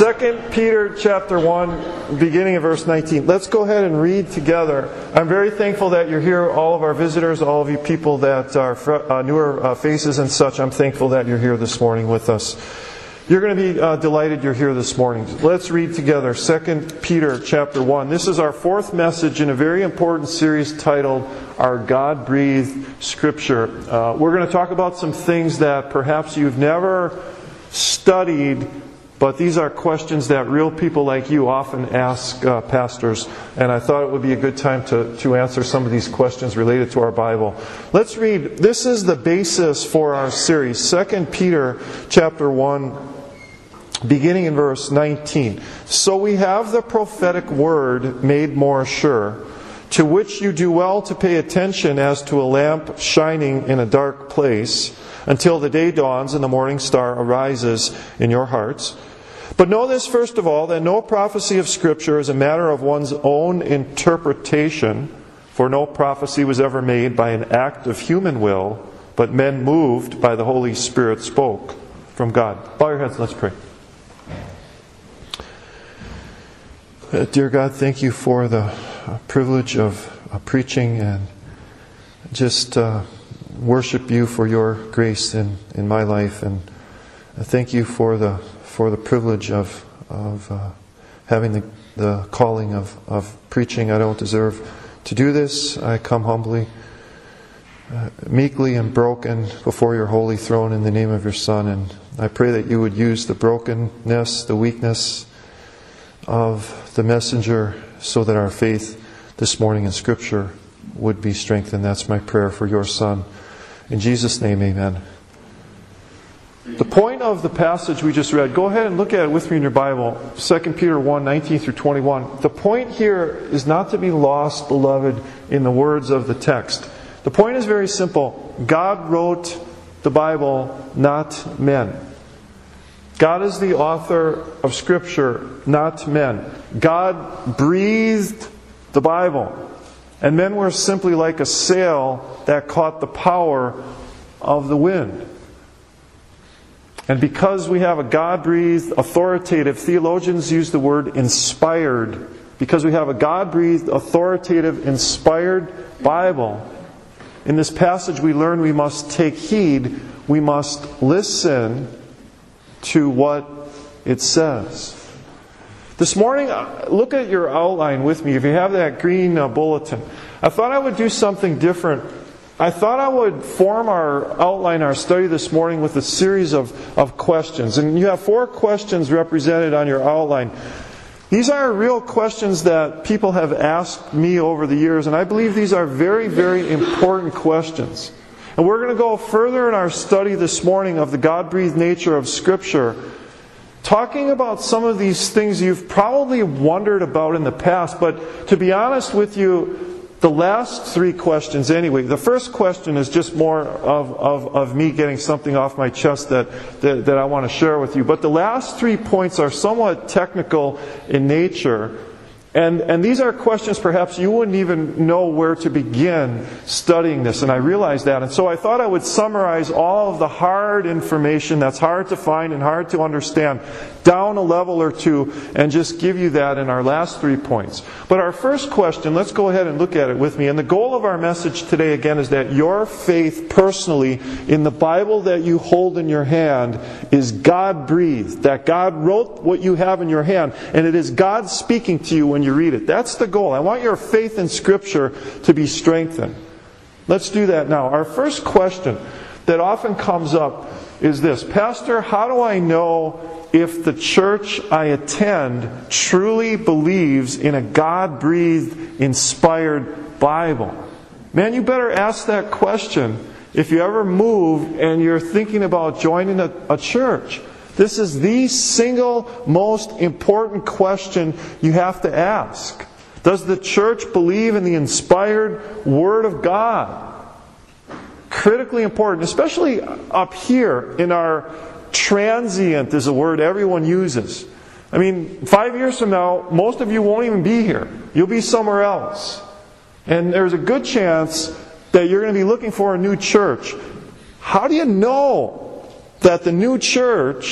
2 Peter chapter 1, beginning of verse 19. Let's go ahead and read together. I'm very thankful that you're here, all of our visitors, all of you people that are newer faces and such. I'm thankful that you're here this morning with us. You're going to be delighted you're here this morning. Let's read together 2 Peter chapter 1. This is our fourth message in a very important series titled Our God-Breathed Scripture. We're going to talk about some things that perhaps you've never studied, but these are questions that real people like you often ask pastors, and I thought it would be a good time to answer some of these questions related to our Bible. Let's read. This is the basis for our series, 2 Peter chapter 1, beginning in verse 19. So we have the prophetic word made more sure, to which you do well to pay attention as to a lamp shining in a dark place, until the day dawns and the morning star arises in your hearts. But know this first of all, that no prophecy of Scripture is a matter of one's own interpretation, for no prophecy was ever made by an act of human will, but men moved by the Holy Spirit spoke from God. Bow your heads, let's pray. Dear God, thank you for the privilege of preaching and just worship you for your grace in my life, and thank you for the privilege of having the calling of preaching. I don't deserve to do this. I come humbly, meekly and broken before your holy throne in the name of your Son, and I pray that you would use the brokenness, the weakness of the messenger so that our faith this morning in Scripture would be strengthened. That's my prayer for your Son. In Jesus' name, amen. The point of the passage we just read, go ahead and look at it with me in your Bible, 2 Peter 1, 19 through 21. The point here is not to be lost, beloved, in the words of the text. The point is very simple. God wrote the Bible, not men. God is the author of Scripture, not men. God breathed the Bible, and men were simply like a sail that caught the power of the wind. And because we have a God-breathed, authoritative, theologians use the word inspired, because we have a God-breathed, authoritative, inspired Bible, in this passage we learn we must take heed, we must listen to what it says. This morning, look at your outline with me. If you have that green bulletin, I thought I would do something different. I thought I would form our outline, our study this morning with a series of questions. And you have 4 questions represented on your outline. These are real questions that people have asked me over the years, and I believe these are very, very important questions. And we're going to go further in our study this morning of the God-breathed nature of Scripture, talking about some of these things you've probably wondered about in the past, but to be honest with you, the last 3 questions anyway. The first question is just more of me getting something off my chest that I want to share with you. But the last 3 points are somewhat technical in nature. And these are questions perhaps you wouldn't even know where to begin studying this. And I realize that. And so I thought I would summarize all of the hard information that's hard to find and hard to understand down a level or 2 and just give you that in our last 3 points. But our first question, let's go ahead and look at it with me. And the goal of our message today again is that your faith personally in the Bible that you hold in your hand is God-breathed. That God wrote what you have in your hand, and it is God speaking to you when you read it. That's the goal. I want your faith in Scripture to be strengthened. Let's do that now. Our first question that often comes up is this: Pastor, how do I know if the church I attend truly believes in a God-breathed, inspired Bible? Man, you better ask that question if you ever move and you're thinking about joining a church. This is the single most important question you have to ask. Does the church believe in the inspired Word of God? Critically important, especially up here in our transient is a word everyone uses. I mean, 5 years from now, most of you won't even be here. You'll be somewhere else. And there's a good chance that you're going to be looking for a new church. How do you know that the new church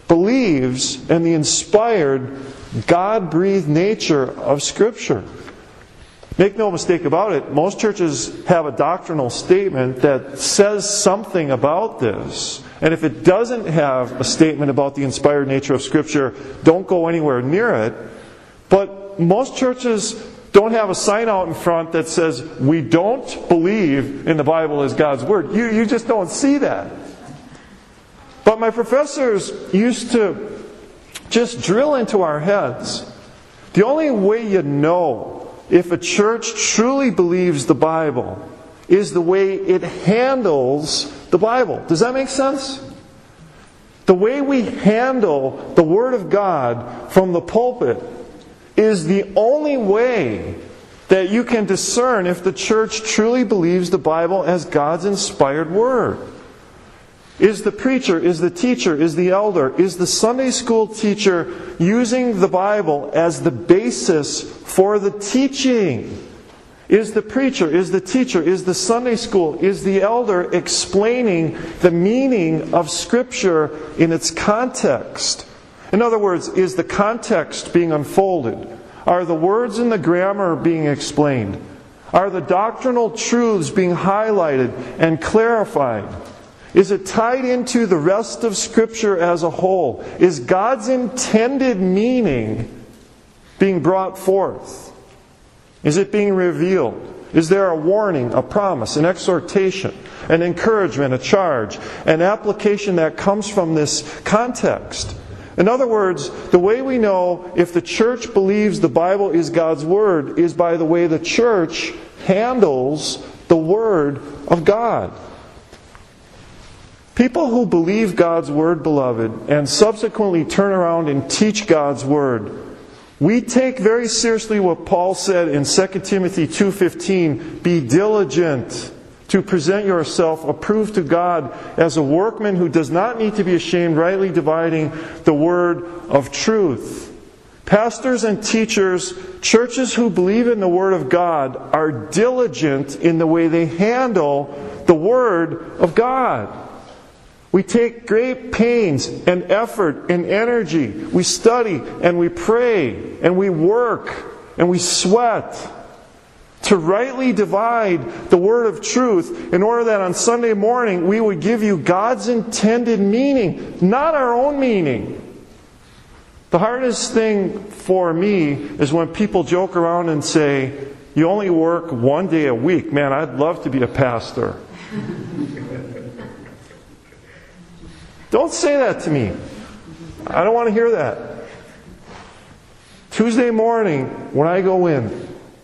believes in the inspired, God-breathed nature of Scripture. Make no mistake about it, most churches have a doctrinal statement that says something about this. And if it doesn't have a statement about the inspired nature of Scripture, don't go anywhere near it. But most churches don't have a sign out in front that says, we don't believe in the Bible as God's Word. You just don't see that. But my professors used to just drill into our heads. The only way you know if a church truly believes the Bible is the way it handles the Bible. Does that make sense? The way we handle the Word of God from the pulpit is the only way that you can discern if the church truly believes the Bible as God's inspired Word. Is the preacher, is the teacher, is the elder, is the Sunday school teacher using the Bible as the basis for the teaching? Is the preacher, is the teacher, is the Sunday school, is the elder explaining the meaning of Scripture in its context? In other words, is the context being unfolded? Are the words in the grammar being explained? Are the doctrinal truths being highlighted and clarified? Is it tied into the rest of Scripture as a whole? Is God's intended meaning being brought forth? Is it being revealed? Is there a warning, a promise, an exhortation, an encouragement, a charge, an application that comes from this context? In other words, the way we know if the church believes the Bible is God's Word is by the way the church handles the Word of God. People who believe God's Word, beloved, and subsequently turn around and teach God's Word, we take very seriously what Paul said in 2 Timothy 2:15, be diligent to present yourself approved to God as a workman who does not need to be ashamed, rightly dividing the word of truth. Pastors and teachers, churches who believe in the Word of God are diligent in the way they handle the Word of God. We take great pains and effort and energy. We study and we pray and we work and we sweat to rightly divide the word of truth in order that on Sunday morning we would give you God's intended meaning, not our own meaning. The hardest thing for me is when people joke around and say, you only work one day a week. Man, I'd love to be a pastor. Don't say that to me. I don't want to hear that. Tuesday morning, when I go in,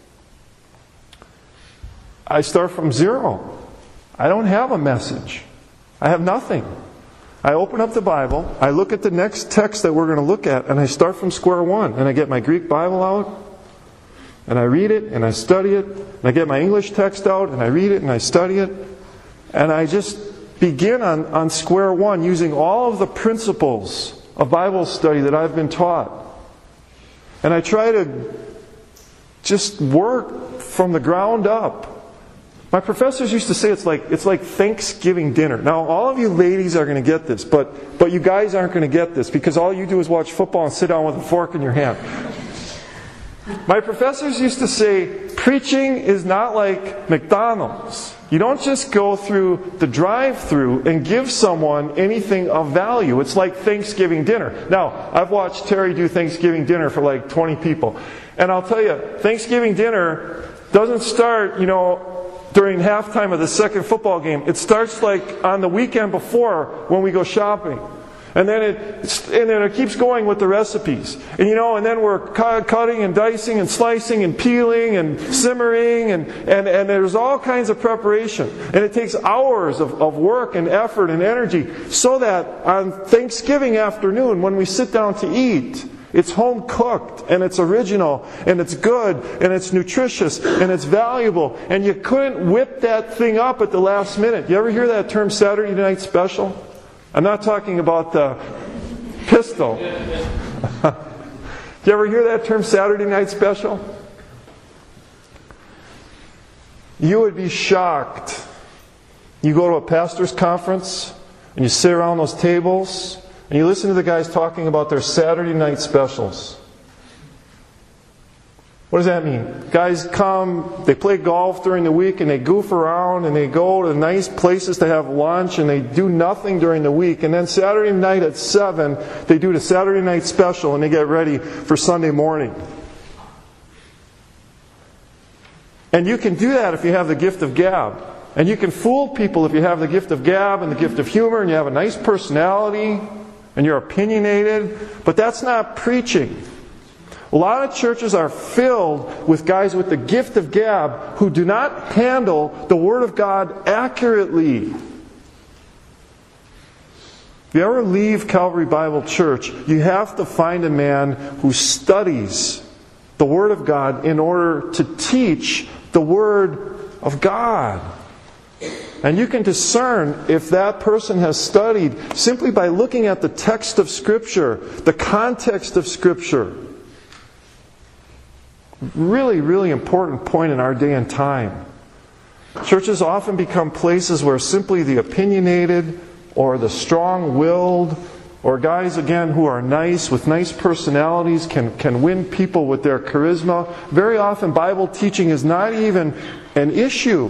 I start from zero. I don't have a message. I have nothing. I open up the Bible, I look at the next text that we're going to look at, and I start from square one. And I get my Greek Bible out, and I read it, and I study it. And I get my English text out, and I read it, and I study it. And I just begin on square one using all of the principles of Bible study that I've been taught. And I try to just work from the ground up. My professors used to say it's like Thanksgiving dinner. Now, all of you ladies are going to get this, but you guys aren't going to get this because all you do is watch football and sit down with a fork in your hand. My professors used to say, preaching is not like McDonald's. You don't just go through the drive-thru and give someone anything of value. It's like Thanksgiving dinner. Now, I've watched Terry do Thanksgiving dinner for like 20 people. And I'll tell you, Thanksgiving dinner doesn't start, during halftime of the second football game. It starts like on the weekend before when we go shopping. And then it keeps going with the recipes. And then we're cutting and dicing and slicing and peeling and simmering and there's all kinds of preparation. And it takes hours of work and effort and energy so that on Thanksgiving afternoon when we sit down to eat, it's home cooked and it's original and it's good and it's nutritious and it's valuable. And you couldn't whip that thing up at the last minute. You ever hear that term Saturday night special? I'm not talking about the pistol. Do you ever hear that term Saturday night special? You would be shocked. You go to a pastor's conference and you sit around those tables and you listen to the guys talking about their Saturday night specials. What does that mean? Guys come, they play golf during the week, and they goof around, and they go to nice places to have lunch, and they do nothing during the week. And then Saturday night at 7, they do the Saturday night special, and they get ready for Sunday morning. And you can do that if you have the gift of gab. And you can fool people if you have the gift of gab and the gift of humor, and you have a nice personality, and you're opinionated. But that's not preaching. A lot of churches are filled with guys with the gift of gab who do not handle the Word of God accurately. If you ever leave Calvary Bible Church, you have to find a man who studies the Word of God in order to teach the Word of God. And you can discern if that person has studied simply by looking at the text of Scripture, the context of Scripture. Really, really important point in our day and time. Churches often become places where simply the opinionated or the strong-willed or guys, again, who are nice, with nice personalities, can win people with their charisma. Very often Bible teaching is not even an issue.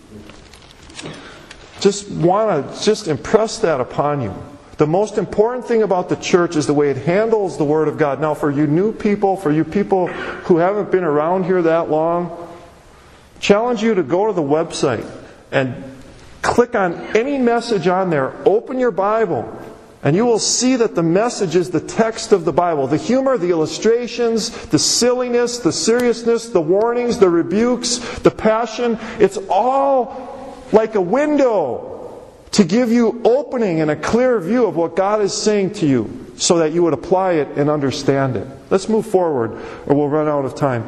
Just want to impress that upon you. The most important thing about the church is the way it handles the Word of God. Now, for you new people, for you people who haven't been around here that long, challenge you to go to the website and click on any message on there. Open your Bible, and you will see that the message is the text of the Bible. The humor, the illustrations, the silliness, the seriousness, the warnings, the rebukes, the passion. It's all like a window to give you opening and a clear view of what God is saying to you so that you would apply it and understand it. Let's move forward or we'll run out of time.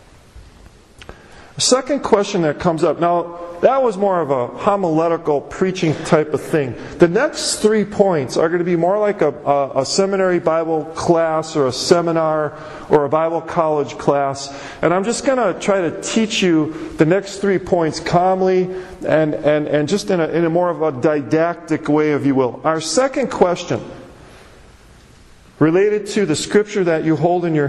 The second question that comes up, now that was more of a homiletical preaching type of thing. The next 3 points are going to be more like a seminary Bible class or a seminar or a Bible college class. And I'm just going to try to teach you the next 3 points calmly and just in a more of a didactic way, if you will. Our second question, related to the Scripture that you hold in your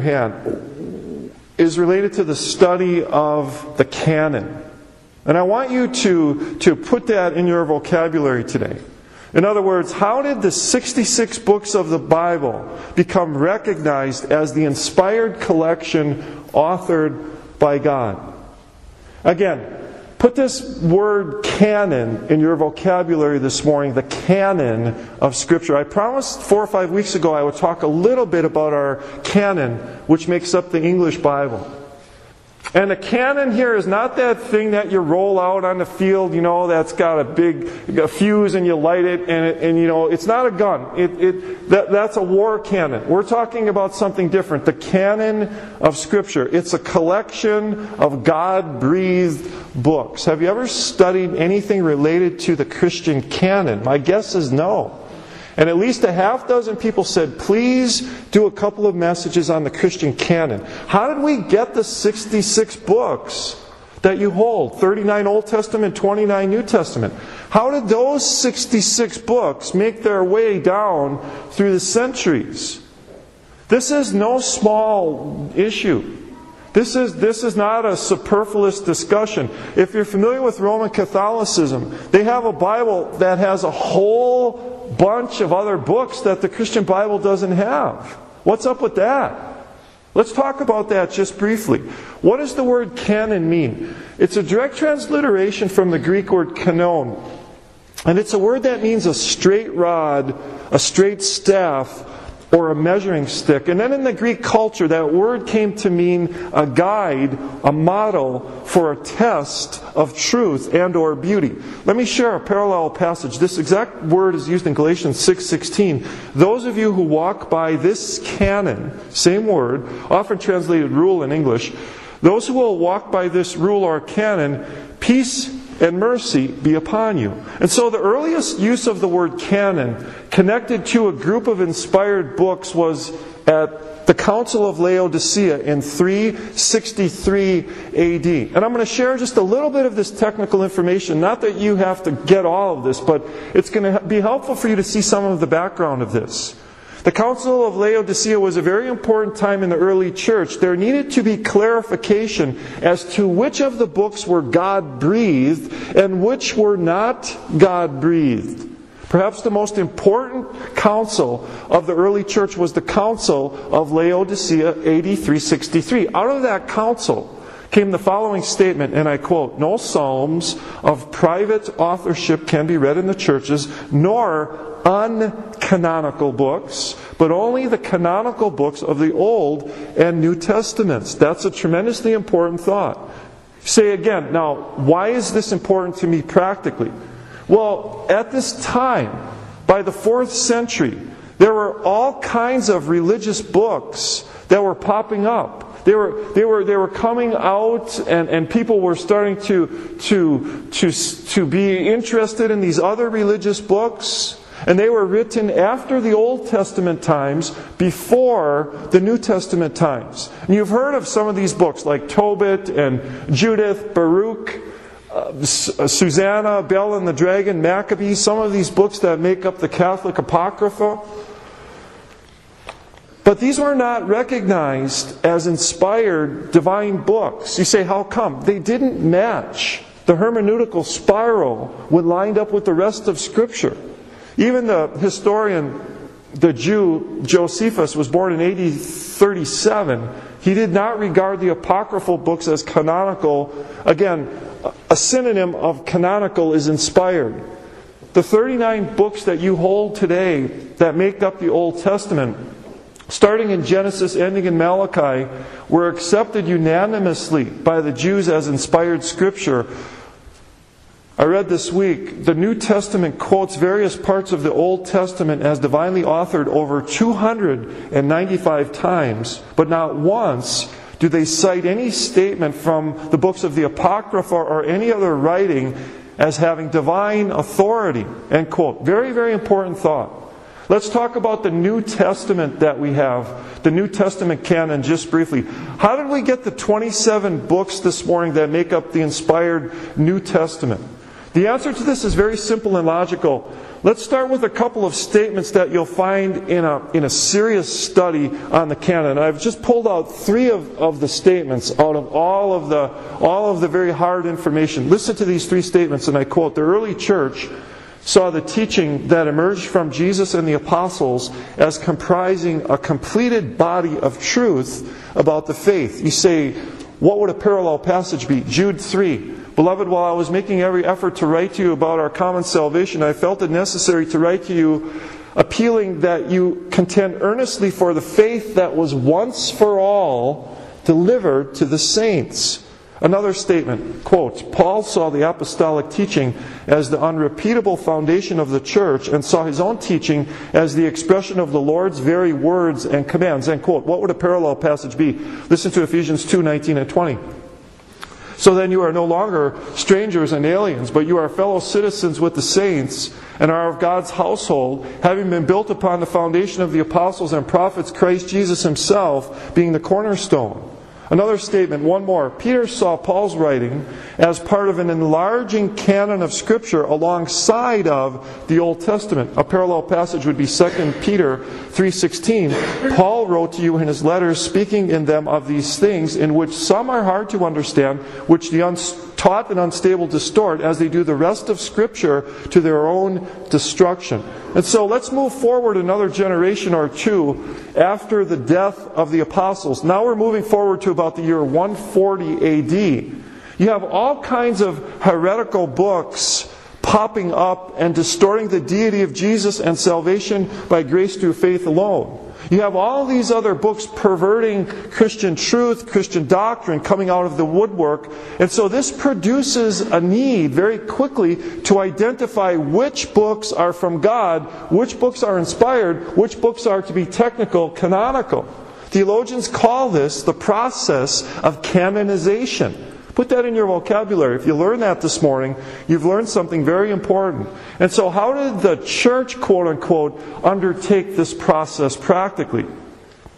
hand, is related to the study of the canon. And I want you to put that in your vocabulary today. In other words, how did the 66 books of the Bible become recognized as the inspired collection authored by God? Again, put this word canon in your vocabulary this morning, the canon of Scripture. I promised 4 or 5 weeks ago I would talk a little bit about our canon, which makes up the English Bible. And the canon here is not that thing that you roll out on the field, that's got a big fuse and you light it and it's not a gun. That's a war cannon. We're talking about something different. The canon of Scripture. It's a collection of God-breathed books. Have you ever studied anything related to the Christian canon? My guess is no. And at least a half dozen people said, please do a couple of messages on the Christian canon. How did we get the 66 books that you hold? 39 Old Testament, 29 New Testament. How did those 66 books make their way down through the centuries? This is no small issue. This is not a superfluous discussion. If you're familiar with Roman Catholicism, they have a Bible that has a whole bunch of other books that the Christian Bible doesn't have. What's up with that? Let's talk about that just briefly. What does the word canon mean? It's a direct transliteration from the Greek word kanon. And it's a word that means a straight rod, a straight staff, or a measuring stick. And then in the Greek culture, that word came to mean a guide, a model for a test of truth and or beauty. Let me share a parallel passage. This exact word is used in Galatians 6:16. Those of you who walk by this canon, same word, often translated rule in English, those who will walk by this rule or canon, peace and mercy be upon you. And so the earliest use of the word canon connected to a group of inspired books was at the Council of Laodicea in 363 AD. And I'm going to share just a little bit of this technical information. Not that you have to get all of this, but it's going to be helpful for you to see some of the background of this. The Council of Laodicea was a very important time in the early church. There needed to be clarification as to which of the books were God-breathed and which were not God-breathed. Perhaps the most important council of the early church was the Council of Laodicea, AD 363. Out of that council came the following statement, and I quote, "No psalms of private authorship can be read in the churches, nor uncanonical books, but only the canonical books of the Old and New Testaments." That's a tremendously important thought. Say again, now, why is this important to me practically? Well, at this time, by the 4th century, there were all kinds of religious books that were popping up. They were coming out, and people were starting to be interested in these other religious books. And they were written after the Old Testament times, before the New Testament times. And you've heard of some of these books, like Tobit and Judith, Baruch, Susanna, Bel and the Dragon, Maccabees, some of these books that make up the Catholic Apocrypha. But these were not recognized as inspired divine books. You say, how come? They didn't match the hermeneutical spiral when lined up with the rest of Scripture. Even the historian, the Jew Josephus, was born in AD 37. He did not regard the apocryphal books as canonical. Again, a synonym of canonical is inspired. The 39 books that you hold today that make up the Old Testament, starting in Genesis, ending in Malachi, were accepted unanimously by the Jews as inspired Scripture. I read this week, the New Testament quotes various parts of the Old Testament as divinely authored over 295 times, but not once do they cite any statement from the books of the Apocrypha or any other writing as having divine authority. End quote. Very, very important thought. Let's talk about the New Testament that we have, the New Testament canon, just briefly. How did we get the 27 books this morning that make up the inspired New Testament? The answer to this is very simple and logical. Let's start with a couple of statements that you'll find in a serious study on the canon. I've just pulled out 3 of the statements out of all of the very hard information. Listen to these 3 statements, and I quote, "The early church saw the teaching that emerged from Jesus and the apostles as comprising a completed body of truth about the faith." You say, what would a parallel passage be? Jude 3. "Beloved, while I was making every effort to write to you about our common salvation, I felt it necessary to write to you, appealing that you contend earnestly for the faith that was once for all delivered to the saints." Another statement, quote, "Paul saw the apostolic teaching as the unrepeatable foundation of the church and saw his own teaching as the expression of the Lord's very words and commands." End quote. What would a parallel passage be? Listen to Ephesians 2:19 and 20. "So then you are no longer strangers and aliens, but you are fellow citizens with the saints and are of God's household, having been built upon the foundation of the apostles and prophets, Christ Jesus himself being the cornerstone." Another statement, one more. Peter saw Paul's writing as part of an enlarging canon of Scripture alongside of the Old Testament. A parallel passage would be 2 Peter 3:16. "Paul wrote to you in his letters, speaking in them of these things, in which some are hard to understand, which the untaught and unstable distort, as they do the rest of Scripture, to their own destruction." And so let's move forward another generation or two after the death of the apostles. Now we're moving forward to about the year 140 AD. You have all kinds of heretical books popping up and distorting the deity of Jesus and salvation by grace through faith alone. You have all these other books perverting Christian truth, Christian doctrine coming out of the woodwork. And so this produces a need very quickly to identify which books are from God, which books are inspired, which books are to be technical, canonical. Theologians call this the process of canonization. Put that in your vocabulary. If you learn that this morning, you've learned something very important. And so how did the church, quote unquote, undertake this process practically?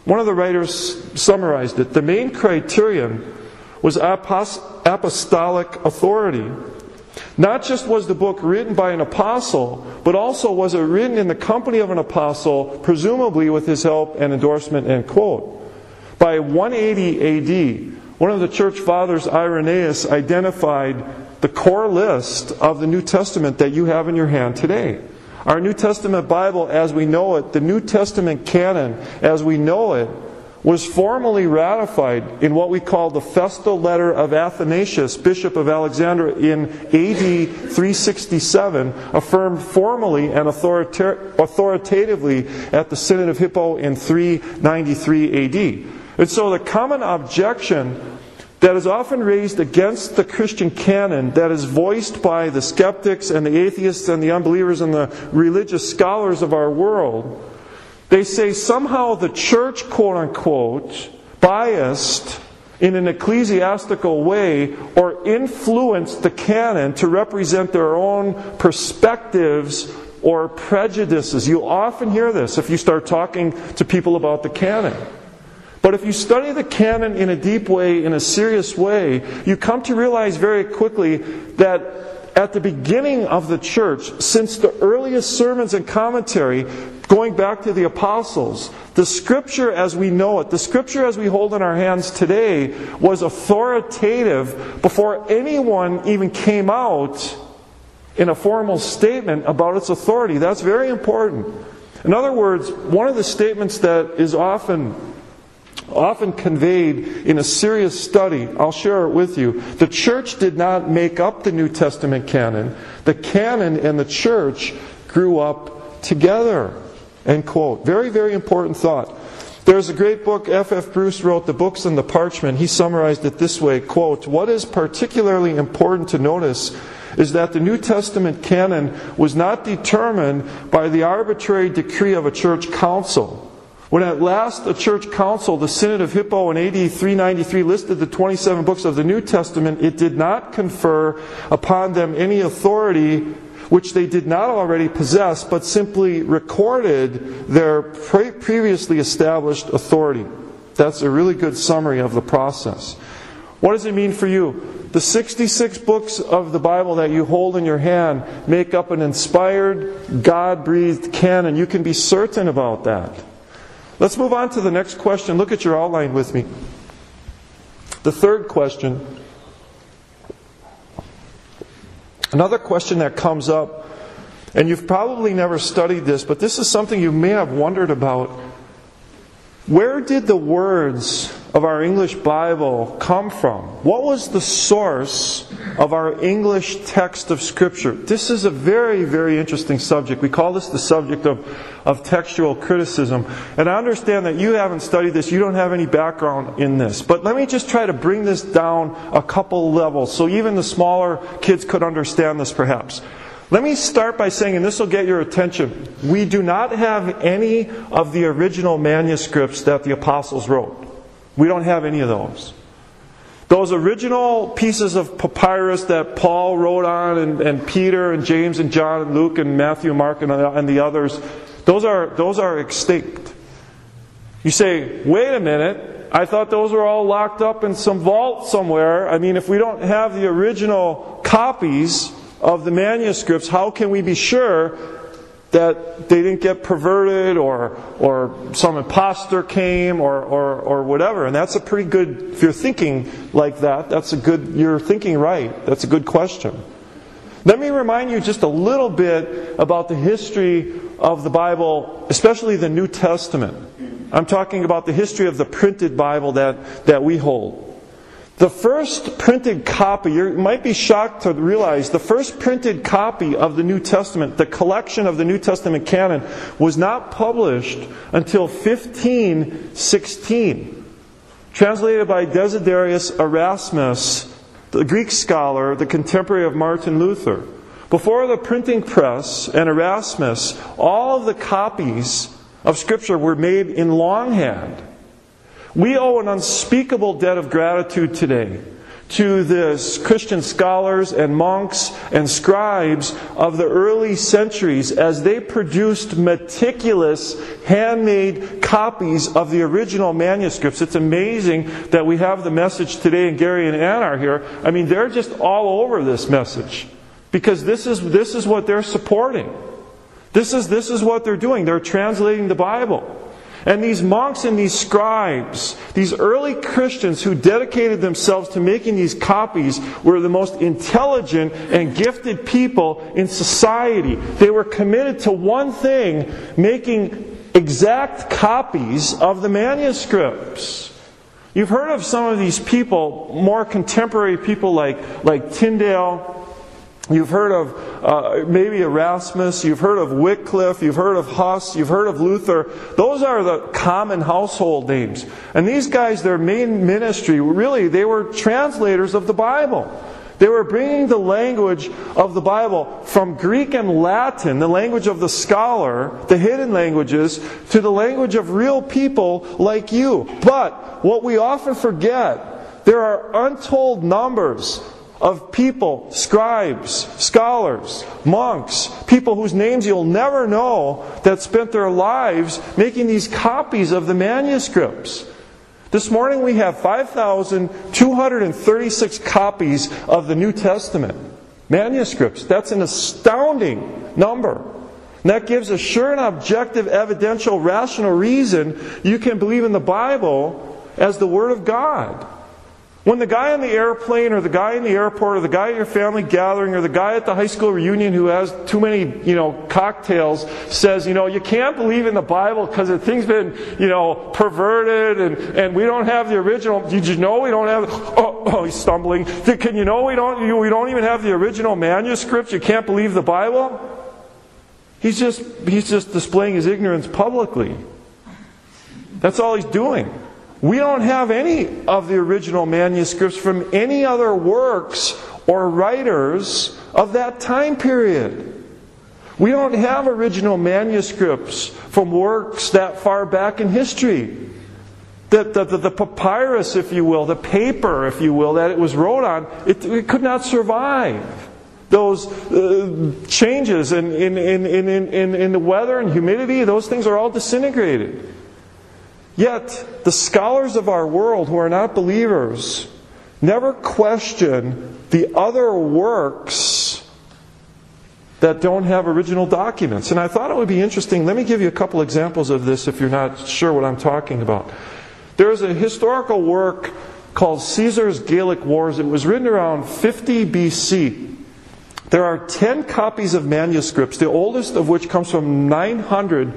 One of the writers summarized it. The main criterion was apostolic authority. Not just was the book written by an apostle, but also was it written in the company of an apostle, presumably with his help and endorsement, end quote. By 180 AD, one of the church fathers, Irenaeus, identified the core list of the New Testament that you have in your hand today. Our New Testament Bible as we know it, the New Testament canon as we know it, was formally ratified in what we call the Festal Letter of Athanasius, Bishop of Alexandria, in AD 367, affirmed formally and authoritatively at the Synod of Hippo in 393 AD. And so the common objection that is often raised against the Christian canon, that is voiced by the skeptics and the atheists and the unbelievers and the religious scholars of our world, they say somehow the church, quote-unquote, biased in an ecclesiastical way or influenced the canon to represent their own perspectives or prejudices. You often hear this if you start talking to people about the canon. But if you study the canon in a deep way, in a serious way, you come to realize very quickly that at the beginning of the church, since the earliest sermons and commentary, going back to the apostles, the Scripture as we know it, the Scripture as we hold in our hands today, was authoritative before anyone even came out in a formal statement about its authority. That's very important. In other words, one of the statements that is often conveyed in a serious study, I'll share it with you. The church did not make up the New Testament canon. The canon and the church grew up together. End quote. Very, very important thought. There's a great book F.F. Bruce wrote, The Books and the Parchment. He summarized it this way, quote, "What is particularly important to notice is that the New Testament canon was not determined by the arbitrary decree of a church council. When at last the church council, the Synod of Hippo in AD 393, listed the 27 books of the New Testament, it did not confer upon them any authority which they did not already possess, but simply recorded their previously established authority." That's a really good summary of the process. What does it mean for you? The 66 books of the Bible that you hold in your hand make up an inspired, God-breathed canon. You can be certain about that. Let's move on to the next question. Look at your outline with me. The third question. Another question that comes up, and you've probably never studied this, but this is something you may have wondered about. Where did the words of our English Bible come from? What was the source of our English text of Scripture? This is a very, very interesting subject. We call this the subject of textual criticism. And I understand that you haven't studied this, you don't have any background in this. But let me just try to bring this down a couple levels so even the smaller kids could understand this perhaps. Let me start by saying, and this will get your attention, we do not have any of the original manuscripts that the apostles wrote. We don't have any of those. Those original pieces of papyrus that Paul wrote on, and Peter and James and John and Luke and Matthew, Mark and the others, those are extinct. You say, wait a minute, I thought those were all locked up in some vault somewhere. I mean, if we don't have the original copies of the manuscripts, how can we be sure that they didn't get perverted or some imposter came or whatever? And that's a pretty good, if you're thinking like that, you're thinking right. That's a good question. Let me remind you just a little bit about the history of the Bible, especially the New Testament. I'm talking about the history of the printed Bible that we hold. The first printed copy, you might be shocked to realize, the first printed copy of the New Testament, the collection of the New Testament canon, was not published until 1516. Translated by Desiderius Erasmus, the Greek scholar, the contemporary of Martin Luther. Before the printing press and Erasmus, all of the copies of Scripture were made in longhand. We owe an unspeakable debt of gratitude today to the Christian scholars and monks and scribes of the early centuries as they produced meticulous, handmade copies of the original manuscripts. It's amazing that we have the message today, and Gary and Ann are here. I mean, they're just all over this message because this is what they're supporting. This is what they're doing. They're translating the Bible. And these monks and these scribes, these early Christians who dedicated themselves to making these copies, were the most intelligent and gifted people in society. They were committed to one thing, making exact copies of the manuscripts. You've heard of some of these people, more contemporary people like Tyndale. You've heard of maybe Erasmus, you've heard of Wycliffe, you've heard of Huss, you've heard of Luther. Those are the common household names. And these guys, their main ministry, really, they were translators of the Bible. They were bringing the language of the Bible from Greek and Latin, the language of the scholar, the hidden languages, to the language of real people like you. But what we often forget, there are untold numbers of people, scribes, scholars, monks, people whose names you'll never know, that spent their lives making these copies of the manuscripts. This morning we have 5,236 copies of the New Testament manuscripts. That's an astounding number. And that gives a sure and objective, evidential, rational reason you can believe in the Bible as the Word of God. When the guy on the airplane, or the guy in the airport, or the guy at your family gathering, or the guy at the high school reunion who has too many, cocktails says, you can't believe in the Bible because the thing's been, perverted and we don't have the original. Did you know we don't have? Oh, he's stumbling. Can you know we don't even have the original manuscripts? You can't believe the Bible? He's just displaying his ignorance publicly. That's all he's doing. We don't have any of the original manuscripts from any other works or writers of that time period. We don't have original manuscripts from works that far back in history. The papyrus, if you will, the paper, if you will, that it was wrote on, it could not survive those changes in the weather and humidity. Those things are all disintegrated. Yet, the scholars of our world who are not believers never question the other works that don't have original documents. And I thought it would be interesting. Let me give you a couple examples of this if you're not sure what I'm talking about. There's a historical work called Caesar's Gallic Wars. It was written around 50 BC. There are 10 copies of manuscripts, the oldest of which comes from 900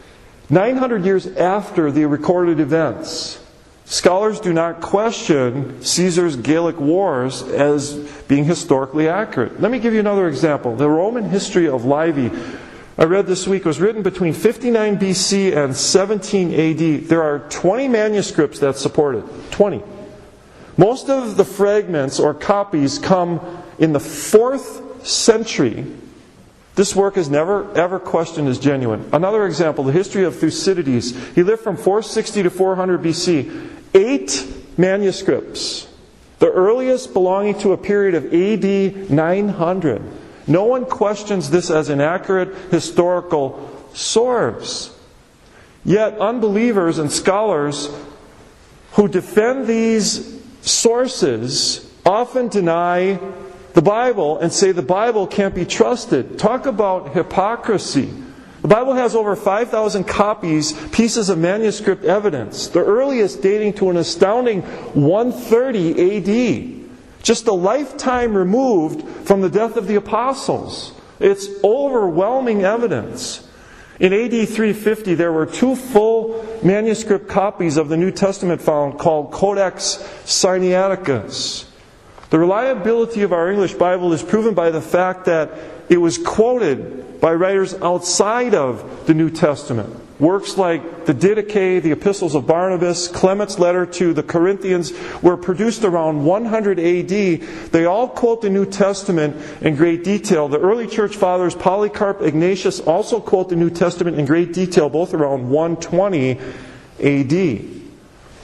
years after the recorded events. Scholars do not question Caesar's Gallic Wars as being historically accurate. Let me give you another example. The Roman history of Livy, I read this week, was written between 59 BC and 17 AD. There are 20 manuscripts that support it. 20. Most of the fragments or copies come in the 4th century. This work is never ever questioned as genuine. Another example, the history of Thucydides. He lived from 460 to 400 BC. 8 manuscripts. The earliest belonging to a period of AD 900. No one questions this as an accurate historical source. Yet unbelievers and scholars who defend these sources often deny the Bible and say the Bible can't be trusted. Talk about hypocrisy. The Bible has over 5,000 copies, pieces of manuscript evidence. The earliest dating to an astounding 130 AD. Just a lifetime removed from the death of the apostles. It's overwhelming evidence. In AD 350, there were 2 full manuscript copies of the New Testament found called Codex Sinaiticus. The reliability of our English Bible is proven by the fact that it was quoted by writers outside of the New Testament. Works like the Didache, the Epistles of Barnabas, Clement's letter to the Corinthians were produced around 100 AD. They all quote the New Testament in great detail. The early church fathers, Polycarp, Ignatius, also quote the New Testament in great detail, both around 120 AD.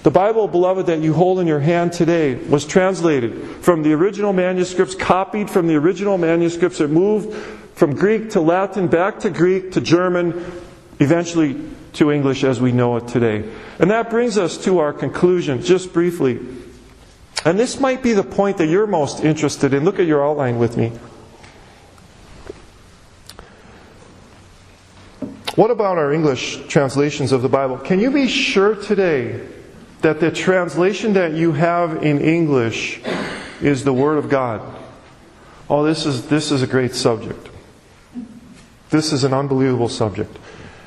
The Bible, beloved, that you hold in your hand today was translated from the original manuscripts, copied from the original manuscripts. It moved from Greek to Latin, back to Greek to German, eventually to English as we know it today. And that brings us to our conclusion, just briefly. And this might be the point that you're most interested in. Look at your outline with me. What about our English translations of the Bible? Can you be sure today that the translation that you have in English is the Word of God? Oh, this is a great subject. This is an unbelievable subject.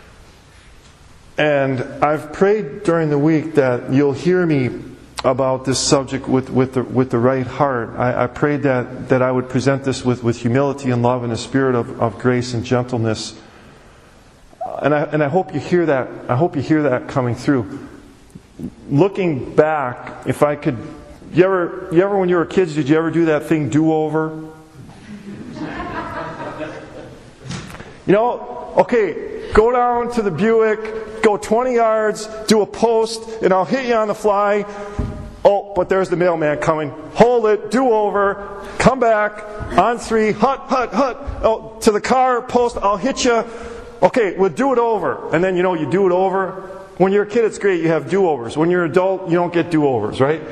And I've prayed during the week that you'll hear me about this subject with the right heart. I prayed that I would present this with humility and love and a spirit of grace and gentleness. And I hope you hear that. I hope you hear that coming through. Looking back, if I could, you ever when you were kids, did you ever do that thing, do-over? You know, okay, go down to the Buick, go 20 yards, do a post, and I'll hit you on the fly. Oh, but there's the mailman coming. Hold it, do-over, come back, on 3, hut. Oh, to the car, post, I'll hit you. Okay, we'll do it over. And then, you do it over. When you're a kid, it's great, you have do-overs. When you're an adult, you don't get do-overs, right?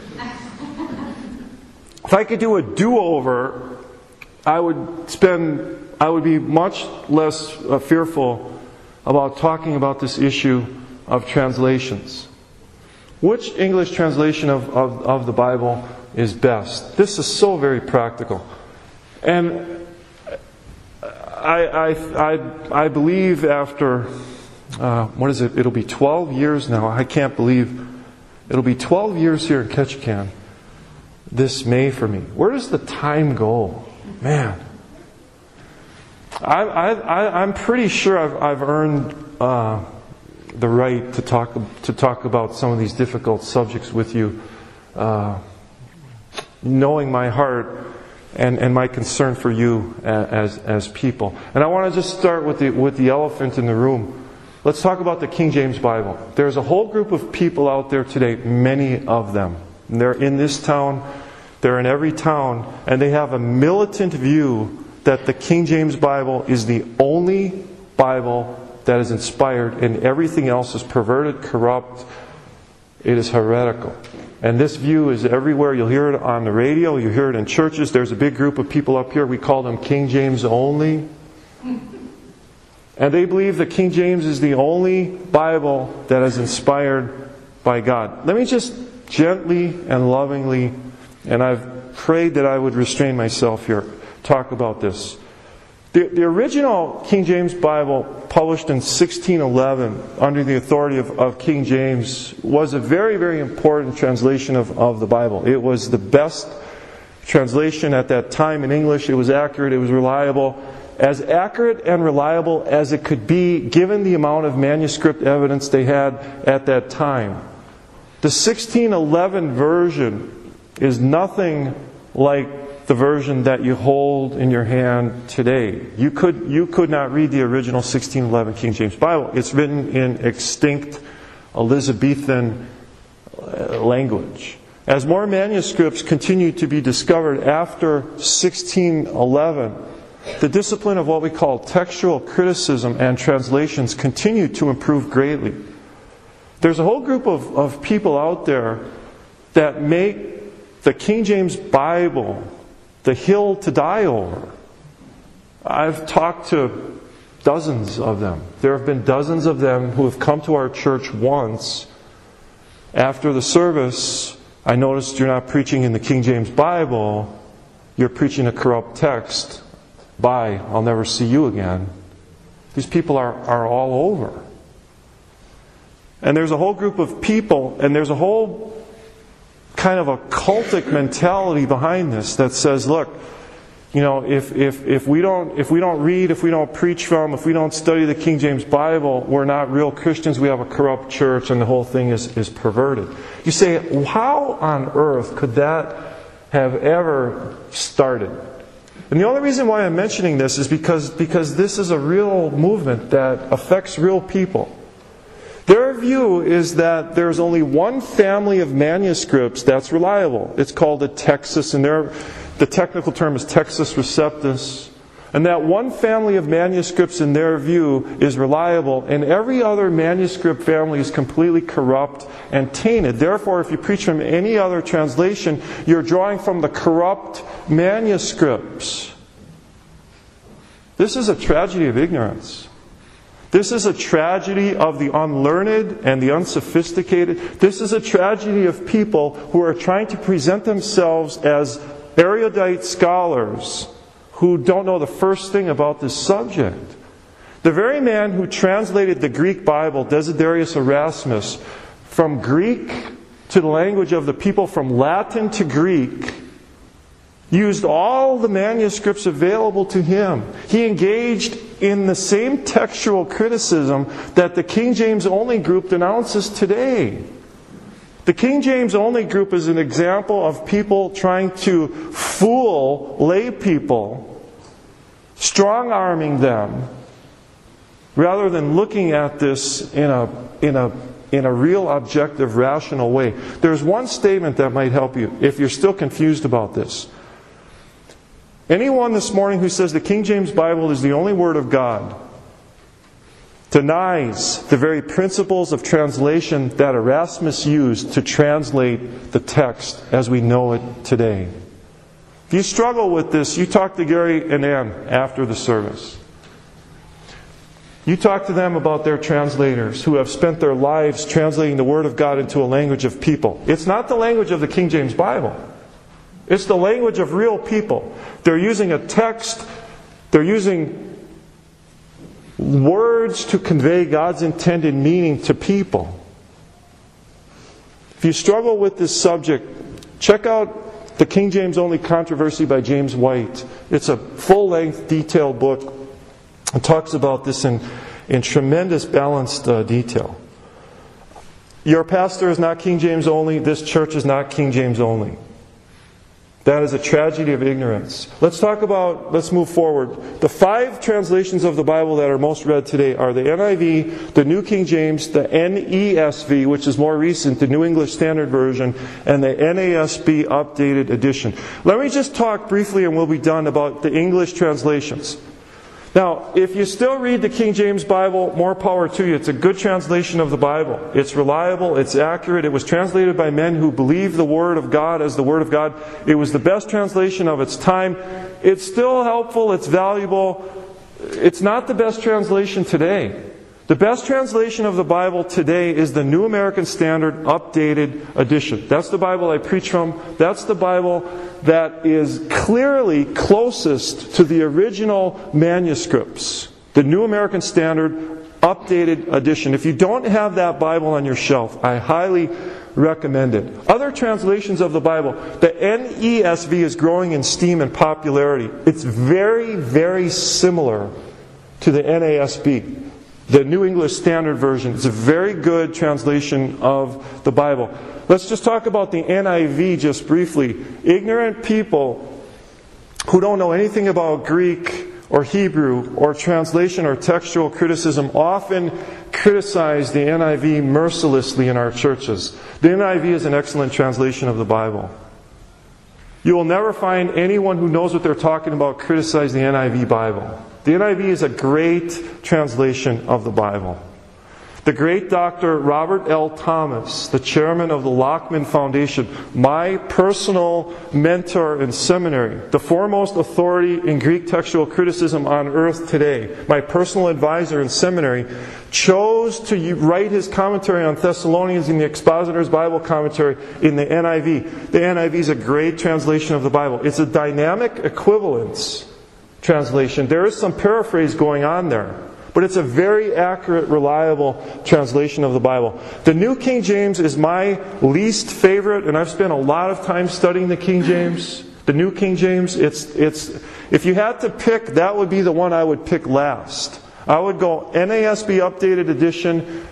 If I could do a do-over, I would be much less fearful about talking about this issue of translations. Which English translation of the Bible is best? This is so very practical. And I believe after, it'll be 12 years now. I can't believe it'll be 12 years here in Ketchikan this May for me. Where does the time go? Man. I'm pretty sure I've earned the right to talk about some of these difficult subjects with you, knowing my heart and my concern for you as people. And I want to just start with the elephant in the room. Let's talk about the King James Bible. There's a whole group of people out there today, many of them. And they're in this town, they're in every town, and they have a militant view that the King James Bible is the only Bible that is inspired, and everything else is perverted, corrupt. It is heretical. And this view is everywhere. You'll hear it on the radio, you hear it in churches. There's a big group of people up here, we call them King James only. And they believe that King James is the only Bible that is inspired by God. Let me just gently and lovingly, and I've prayed that I would restrain myself here, talk about this. The original King James Bible, published in 1611 under the authority of King James, was a very, very important translation of the Bible. It was the best translation at that time in English. It was accurate, it was reliable. As accurate and reliable as it could be given the amount of manuscript evidence they had at that time. The 1611 version is nothing like the version that you hold in your hand today. You could not read the original 1611 King James Bible. It's written in extinct Elizabethan language. As more manuscripts continue to be discovered after 1611, the discipline of what we call textual criticism and translations continue to improve greatly. There's a whole group of people out there that make the King James Bible the hill to die over. I've talked to dozens of them. There have been dozens of them who have come to our church once. After the service, I noticed you're not preaching in the King James Bible, you're preaching a corrupt text. Bye, I'll never see you again. These people are all over. And there's a whole group of people, and there's a whole kind of a cultic mentality behind this that says, look, if we don't read, if we don't preach from, if we don't study the King James Bible, we're not real Christians, we have a corrupt church, and the whole thing is perverted. You say, how on earth could that have ever started? And the only reason why I'm mentioning this is because this is a real movement that affects real people. Their view is that there's only one family of manuscripts that's reliable. It's called a Textus, and the technical term is Textus Receptus. And that one family of manuscripts, in their view, is reliable, and every other manuscript family is completely corrupt and tainted. Therefore, if you preach from any other translation, you're drawing from the corrupt manuscripts. This is a tragedy of ignorance. This is a tragedy of the unlearned and the unsophisticated. This is a tragedy of people who are trying to present themselves as erudite scholars who don't know the first thing about this subject. The very man who translated the Greek Bible, Desiderius Erasmus, from Greek to the language of the people, from Latin to Greek, used all the manuscripts available to him. He engaged in the same textual criticism that the King James Only group denounces today. The King James Only group is an example of people trying to fool lay people, strong-arming them, rather than looking at this in a real, objective, rational way. There's one statement that might help you if you're still confused about this. Anyone this morning who says the King James Bible is the only Word of God denies the very principles of translation that Erasmus used to translate the text as we know it today. If you struggle with this, you talk to Gary and Ann after the service. You talk to them about their translators who have spent their lives translating the Word of God into a language of people. It's not the language of the King James Bible. It's the language of real people. They're using a text, they're using words to convey God's intended meaning to people. If you struggle with this subject, check out the King James Only Controversy by James White. It's a full-length, detailed book. It talks about this in tremendous, balanced detail. Your pastor is not King James Only. This church is not King James Only. That is a tragedy of ignorance. Let's move forward. The 5 translations of the Bible that are most read today are the NIV, the New King James, the NESV, which is more recent, the New English Standard Version, and the NASB Updated Edition. Let me just talk briefly, and we'll be done, about the English translations. Now, if you still read the King James Bible, more power to you. It's a good translation of the Bible. It's reliable, it's accurate. It was translated by men who believe the Word of God as the Word of God. It was the best translation of its time. It's still helpful, it's valuable. It's not the best translation today. The best translation of the Bible today is the New American Standard Updated Edition. That's the Bible I preach from. That's the Bible that is clearly closest to the original manuscripts. The New American Standard Updated Edition. If you don't have that Bible on your shelf, I highly recommend it. Other translations of the Bible, the NESV is growing in steam and popularity. It's very, very similar to the NASB. The New English Standard Version is a very good translation of the Bible. Let's just talk about the NIV just briefly. Ignorant people who don't know anything about Greek or Hebrew or translation or textual criticism often criticize the NIV mercilessly in our churches. The NIV is an excellent translation of the Bible. You will never find anyone who knows what they're talking about criticize the NIV Bible. The NIV is a great translation of the Bible. The great Dr. Robert L. Thomas, the chairman of the Lockman Foundation, my personal mentor in seminary, the foremost authority in Greek textual criticism on earth today, my personal advisor in seminary, chose to write his commentary on Thessalonians in the Expositor's Bible Commentary in the NIV. The NIV is a great translation of the Bible. It's a dynamic equivalence translation. There is some paraphrase going on there, but it's a very accurate, reliable translation of the Bible. The New King James is my least favorite, and I've spent a lot of time studying the King James. The New King James, it's if you had to pick, that would be the one I would pick last. I would go NASB Updated Edition,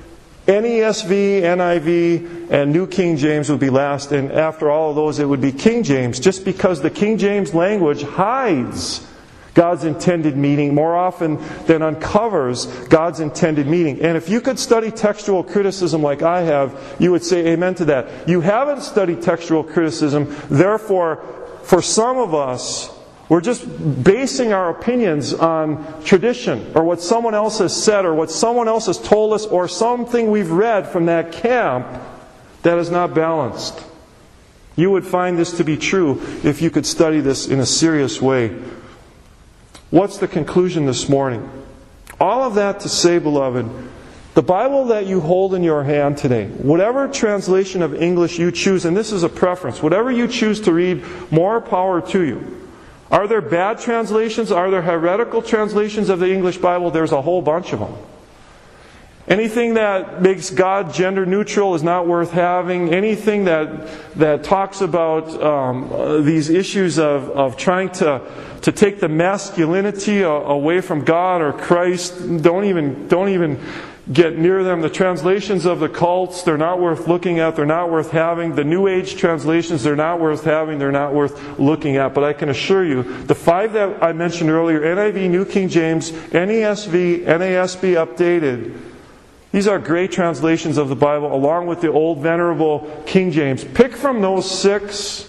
NESV, NIV, and New King James would be last, and after all of those it would be King James, just because the King James language hides God's intended meaning, more often than uncovers God's intended meaning. And if you could study textual criticism like I have, you would say amen to that. You haven't studied textual criticism, therefore, for some of us, we're just basing our opinions on tradition, or what someone else has said, or what someone else has told us, or something we've read from that camp that is not balanced. You would find this to be true if you could study this in a serious way. What's the conclusion this morning? All of that to say, beloved, the Bible that you hold in your hand today, whatever translation of English you choose, and this is a preference, whatever you choose to read, more power to you. Are there bad translations? Are there heretical translations of the English Bible? There's a whole bunch of them. Anything that makes God gender neutral is not worth having. Anything that talks about these issues of trying to take the masculinity away from God or Christ, don't even get near them. The translations of the cults, they're not worth looking at, they're not worth having. The New Age translations, they're not worth having, they're not worth looking at. But I can assure you, the five that I mentioned earlier, NIV, New King James, NESV, NASB updated, these are great translations of the Bible, along with the old venerable King James. Pick from those 6,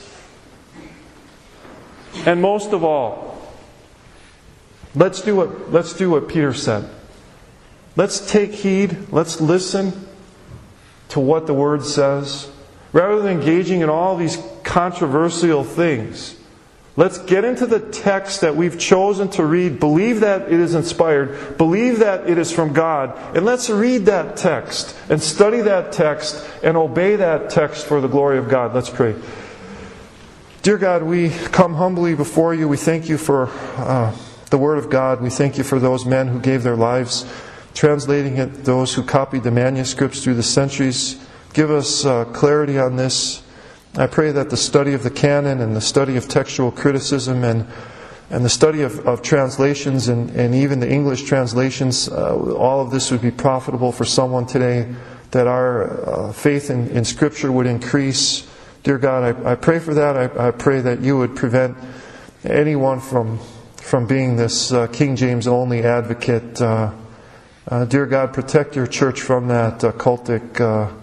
and most of all, let's do what Peter said. Let's take heed, let's listen to what the Word says. Rather than engaging in all these controversial things, let's get into the text that we've chosen to read, believe that it is inspired, believe that it is from God, and let's read that text and study that text and obey that text for the glory of God. Let's pray. Dear God, we come humbly before you. We thank you for the Word of God. We thank you for those men who gave their lives translating it, those who copied the manuscripts through the centuries. Give us clarity on this. I pray that the study of the canon and the study of textual criticism and the study of translations and even the English translations, all of this would be profitable for someone today, that our faith in Scripture would increase. Dear God, I pray for that. I pray that you would prevent anyone from being this King James only advocate. Dear God, protect your church from that cultic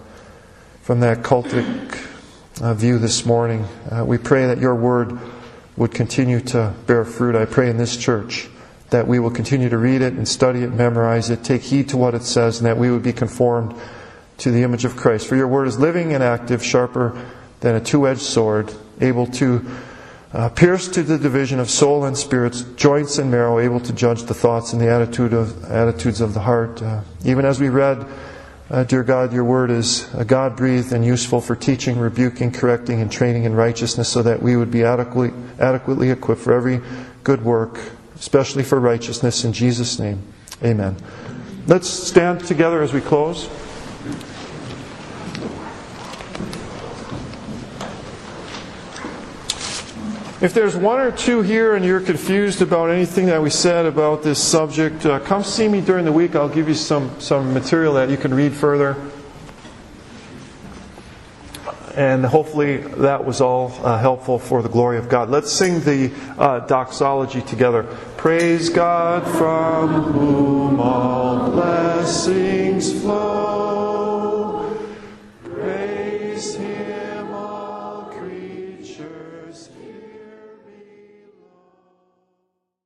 view this morning. We pray that your word would continue to bear fruit. I pray in this church that we will continue to read it and study it, memorize it, take heed to what it says, and that we would be conformed to the image of Christ. For your word is living and active, sharper than a two-edged sword, able to pierce to the division of soul and spirits, joints and marrow, able to judge the thoughts and the attitudes of the heart. Even as we read, dear God, your word is God-breathed and useful for teaching, rebuking, correcting, and training in righteousness, so that we would be adequately equipped for every good work, especially for righteousness. In Jesus' name, amen. Let's stand together as we close. If there's one or two here and you're confused about anything that we said about this subject, come see me during the week. I'll give you some material that you can read further. And hopefully that was all helpful for the glory of God. Let's sing the doxology together. Praise God from whom all blessings flow.